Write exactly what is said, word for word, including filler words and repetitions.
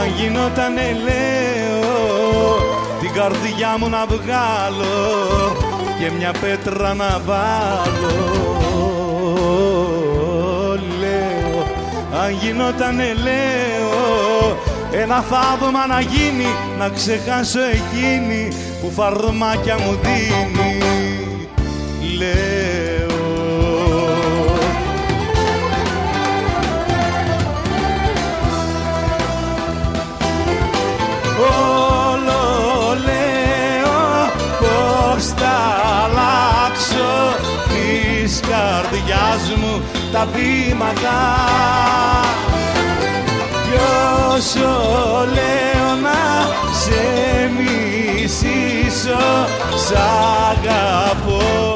αν γινότανε λέω την καρδιά μου να βγάλω και μια πέτρα να βάλω. Λέω, αν γινότανε λέω ένα θαύμα να γίνει, να ξεχάσω εκείνη που φαρμάκια μου δίνει. Λέω, όλο λέω πως θα αλλάξω της καρδιάς μου τα βήματα κι όσο λέω να σε μισήσω σ' αγαπώ.